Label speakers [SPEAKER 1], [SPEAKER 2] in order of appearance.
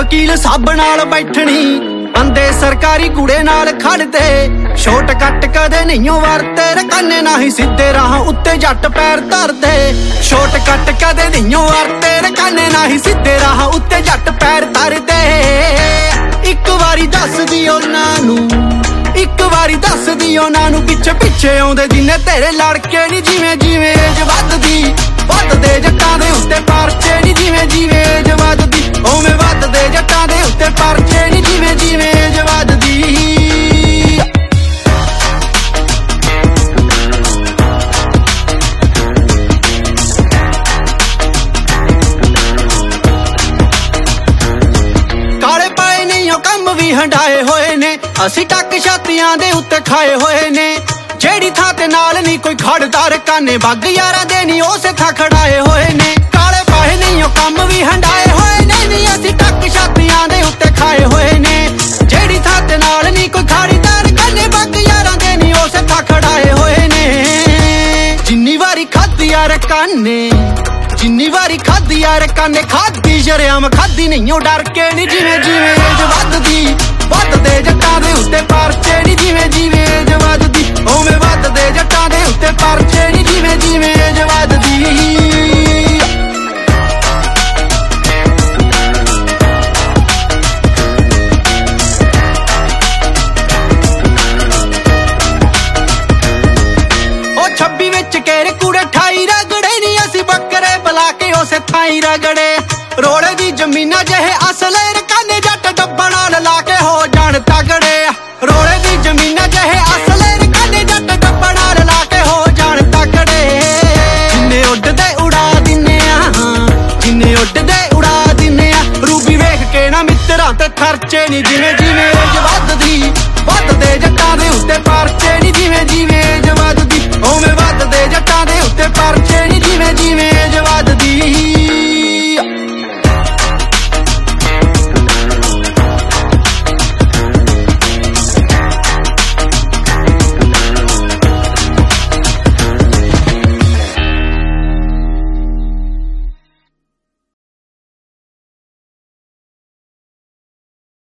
[SPEAKER 1] वकील साहब नाल बैठनी बंदे सरकारी कुड़े नाल खड़दे शॉर्टकट कदे नहीं वरते रकाने ना ही सीधे राह उत्ते जट पैर धरदे शॉर्टकट कदे नहीं वरते रकाने ना ही सीधे राह उत्ते जट पैर धरदे एक वारी दस दियो नानू एक वारी दस दियो नानू पिछे पिछे आउंदे जिन्ने तेरे लड़के नी जिवें जिवें एज वधदे जट्टां दे उत्ते परचे नी जिवें जिवें एज वधदी ओवें वधदे जट्टां दे उत्ते परचे नी जिवें जिवें एज वधदी काले पाए नहीं कम भी हंडाए होए ने असी टक छातियां दे उत्ते खाए होए ने जेड़ी थां ते नाल नहीं कोई खड़दा रकाने बग यारां दे नहीं उसे थां खड़ाए होए ने काले पाए नहीं कम भी हंडाए होए ने नी असी टक छातियां दे उत्ते खाए होए ने जेड़ी थां ते नाल नहीं कोई खड़दा रकाने बग यारां दे नहीं उसे थां खड़ाए होए ने जिन्नी वारी खादी यार काने जिन्नी वारी खादी यार काने खादी शरेआम खादी नहीं डर के नी जिवें जिवें एज वधदे जट्टां दे उत्ते परचे नी जिवें जिवें एज वधदी ओवें वधदे जट्टां दे उत्ते परचे नी जिवें जिवें एज वधदी ओ 26 विच केरे कूड़े 28 रगड़े नी असी बकरे बुला के उसे थाई रगड़े रोड़े दी जमीना जहे असले रकाने जट डब्बा नाल ला के हो जान तगड़े रोड़े दी जमीना जहे असले रकाने जट डब्बा नाल ला के हो जान तगड़े जिन्ने उड्डदे उड़ा दिन्ने जिन्ने उड्डदे उड़ा दिन्ने रूबी वेख के ना मित्रां ते खर्चे नी जिवें